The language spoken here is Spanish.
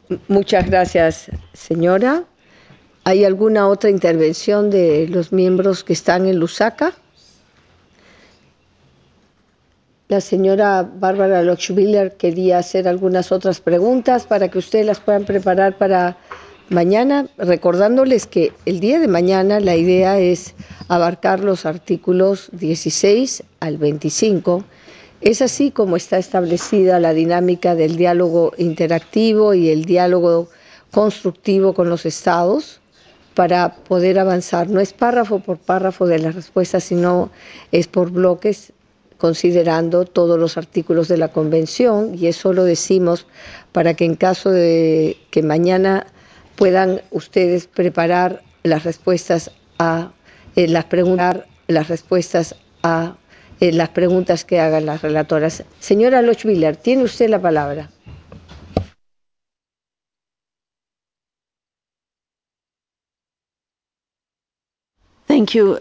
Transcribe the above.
Muchas gracias, señora. ¿Hay alguna otra intervención de los miembros que están en Lusaka? La señora Bárbara Lochbihler quería hacer algunas otras preguntas para que ustedes las puedan preparar para mañana, recordándoles que el día de mañana la idea es abarcar los artículos 16 al 25. Es así como está establecida la dinámica del diálogo interactivo y el diálogo constructivo con los estados para poder avanzar. No es párrafo por párrafo de las respuestas, sino es por bloques, considerando todos los artículos de la Convención, y eso lo decimos para que en caso de que mañana puedan ustedes preparar las respuestas a las preguntas que hagan las relatoras. Señora Lochbihler, tiene usted la palabra. Thank you.